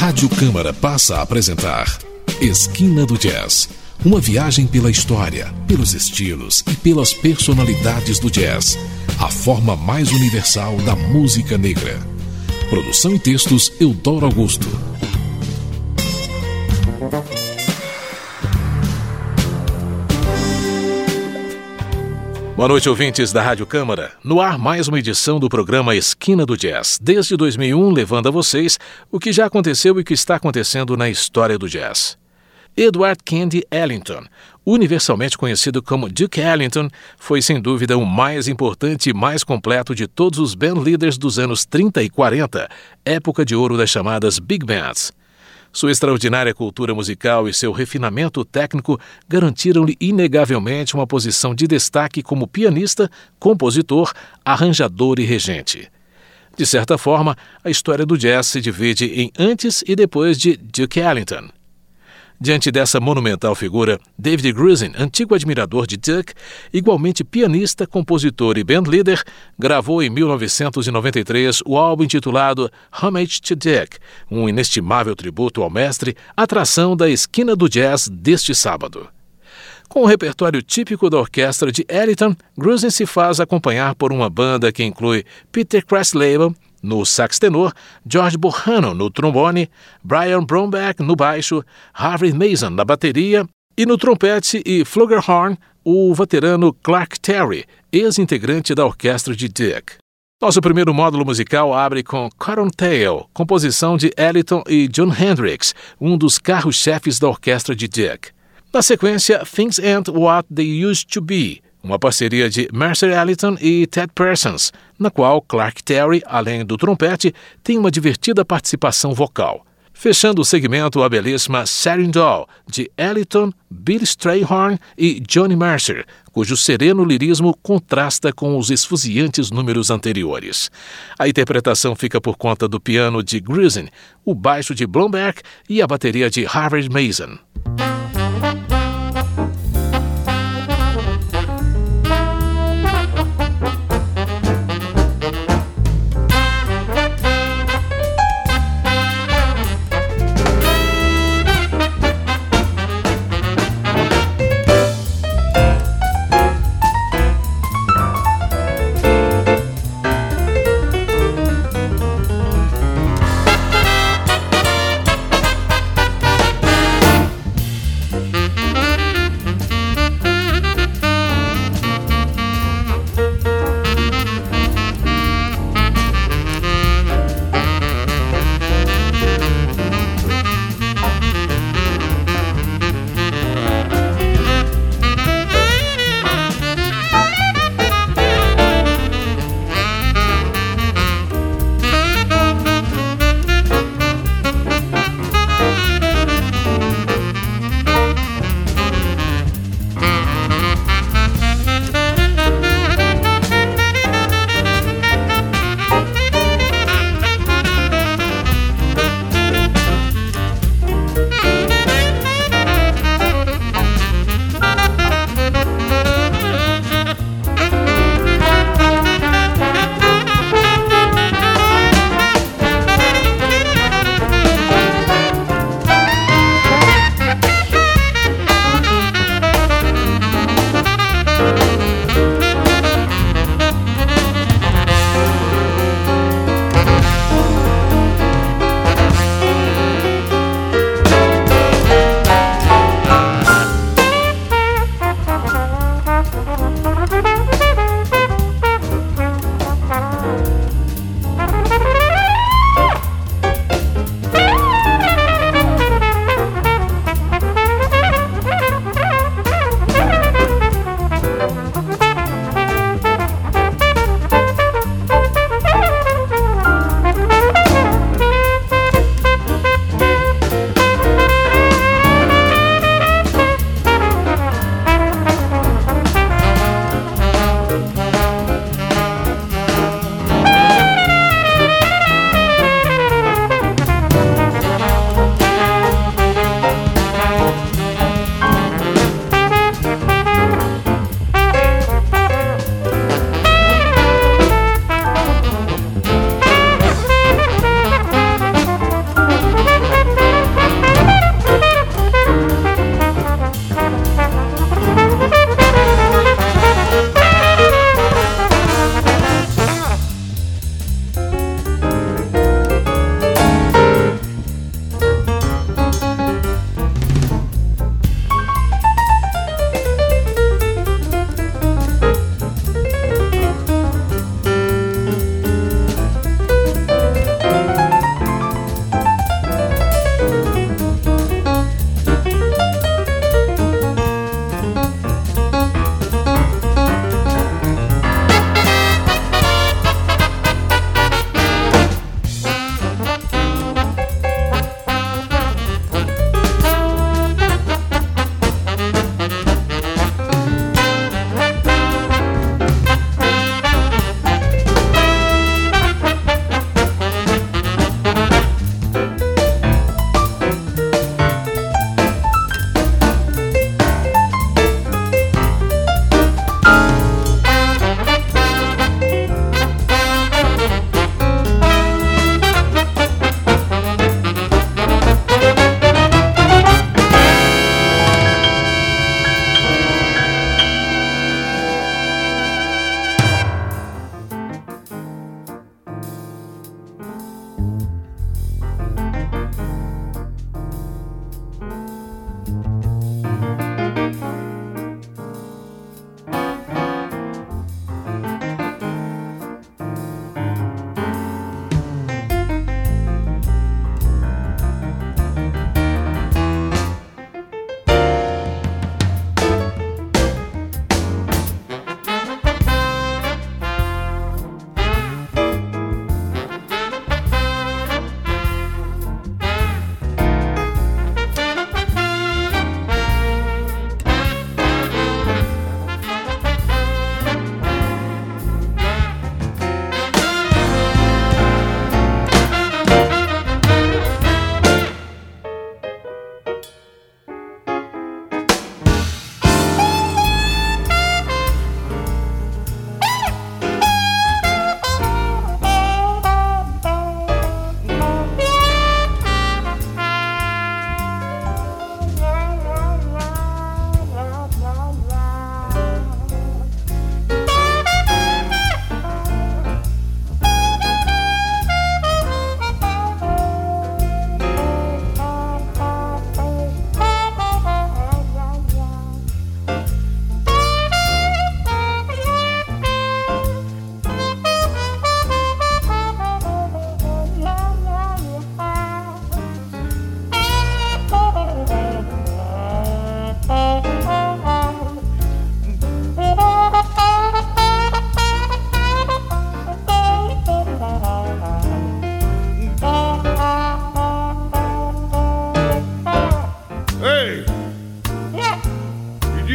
Rádio Câmara passa a apresentar Esquina do Jazz. Uma viagem pela história, pelos estilos e pelas personalidades do jazz. A forma mais universal da música negra. Produção e textos Eudoro Augusto. Boa noite, ouvintes da Rádio Câmara. No ar, mais uma edição do programa Esquina do Jazz. Desde 2001, levando a vocês o que já aconteceu e o que está acontecendo na história do jazz. Edward Candy Ellington, universalmente conhecido como Duke Ellington, foi sem dúvida o mais importante e mais completo de todos os bandleaders dos anos 30 e 40, época de ouro das chamadas Big Bands. Sua extraordinária cultura musical e seu refinamento técnico garantiram-lhe inegavelmente uma posição de destaque como pianista, compositor, arranjador e regente. De certa forma, a história do jazz se divide em antes e depois de Duke Ellington. Diante dessa monumental figura, David Grusin, antigo admirador de Duke, igualmente pianista, compositor e bandleader, gravou em 1993 o álbum intitulado Homage to Duke, um inestimável tributo ao mestre, atração da Esquina do Jazz deste sábado. Com o repertório típico da orquestra de Ellington, Grusin se faz acompanhar por uma banda que inclui Peter Cresslabel no sax tenor, George Bohannon no trombone, Brian Bromback no baixo, Harvey Mason na bateria e no trompete e flugelhorn, o veterano Clark Terry, ex-integrante da orquestra de Duke. Nosso primeiro módulo musical abre com Cottontail, composição de Ellington e Jon Hendricks, um dos carros-chefes da orquestra de Duke. Na sequência, Things Ain't What They Used to Be, uma parceria de Mercer Ellington e Ted Parsons, na qual Clark Terry, além do trompete, tem uma divertida participação vocal. Fechando o segmento, a belíssima Satin Doll, de Ellington, Billy Strayhorn e Johnny Mercer, cujo sereno lirismo contrasta com os esfuziantes números anteriores. A interpretação fica por conta do piano de Grusin, o baixo de Blomberg e a bateria de Harvey Mason.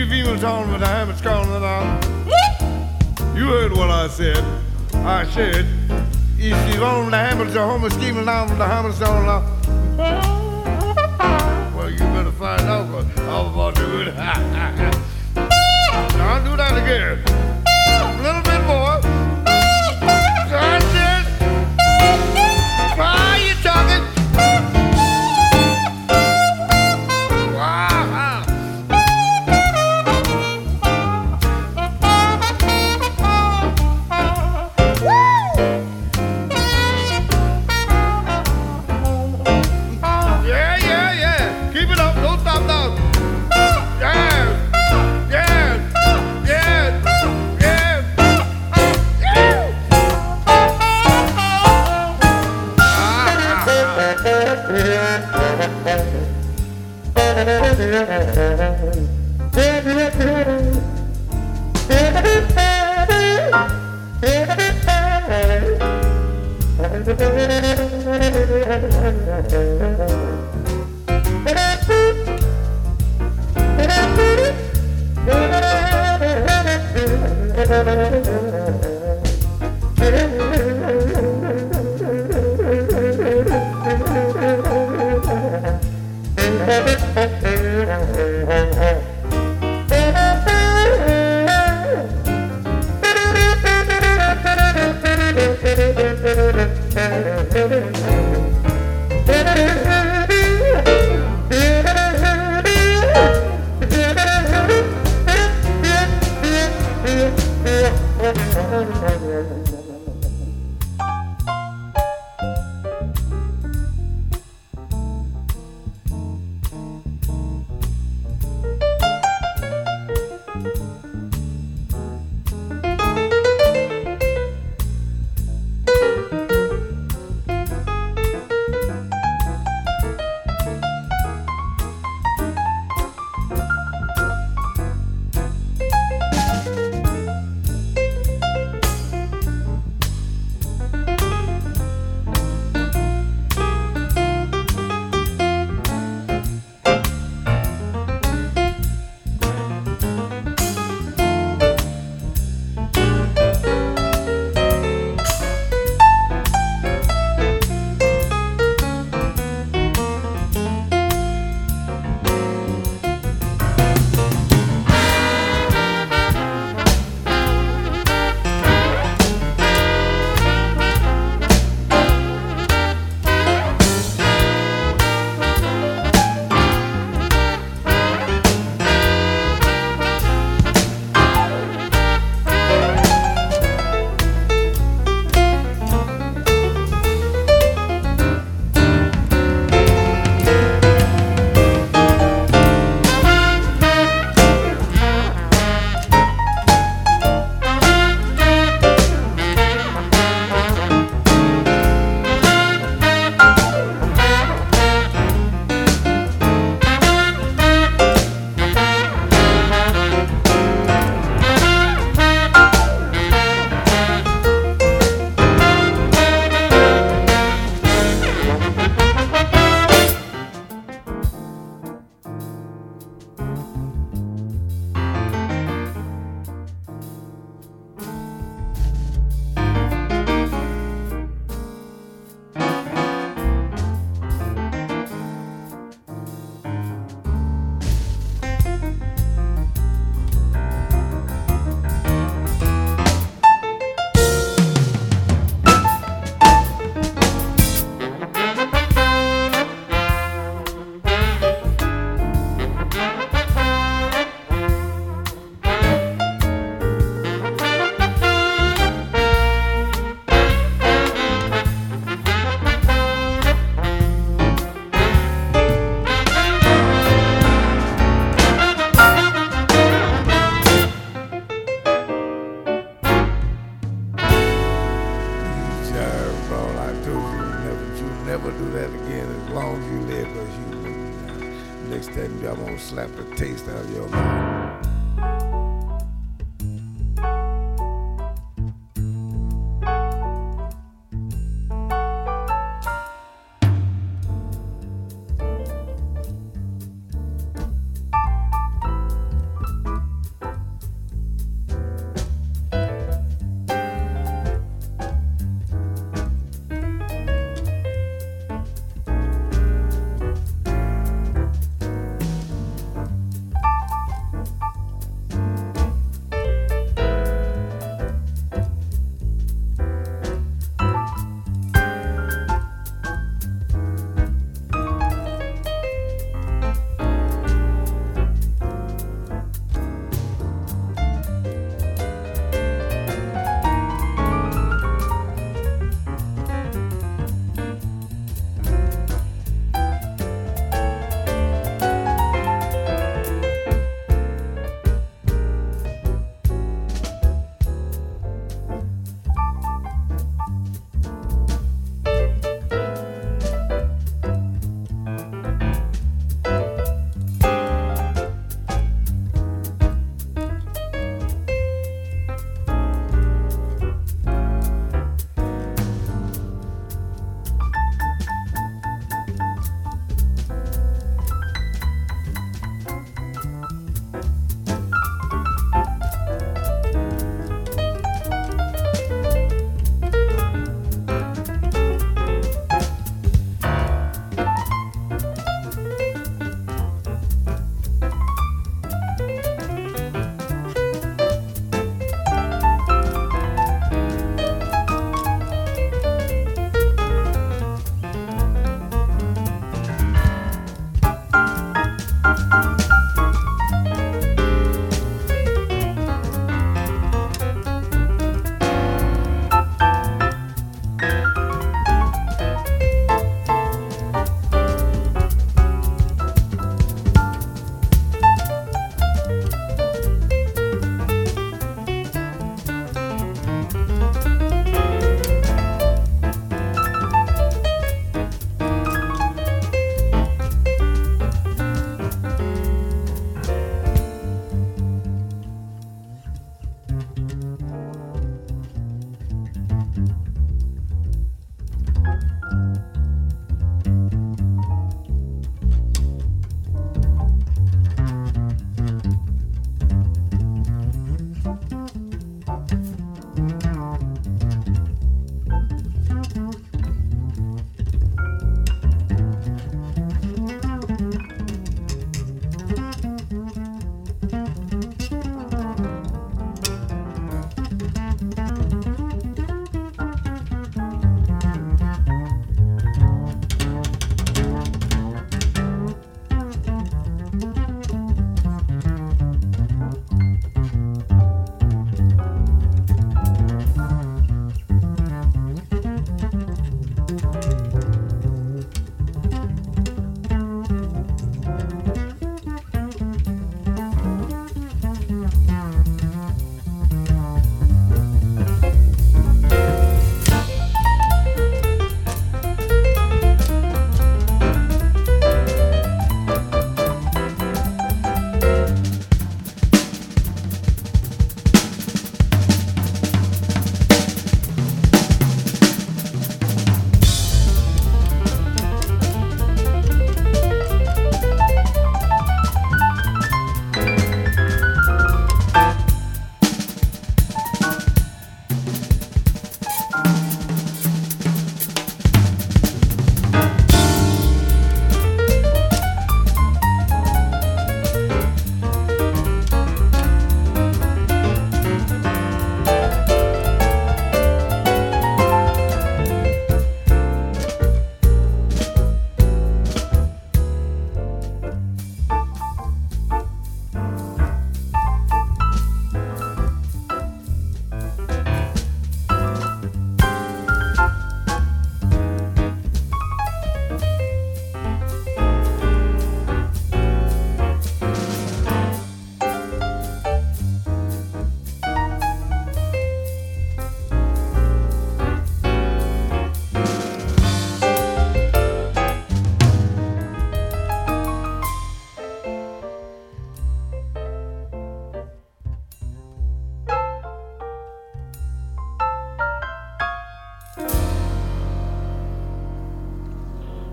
you females talking with the hammer calling it out. You heard what I said. I said, if she's on the hammer, the homer scheming down with the hammer on now. Well, you better find out what I'm about to do. Now, I'll do that again. A little bit more. That's it. Why are you talking? Next time I'm gonna slap the taste out of your mouth.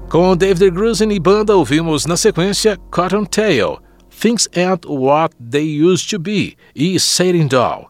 Com David Grusin e banda, ouvimos na sequência Cottontail, Things Ain't What They Used to Be e Satin Doll.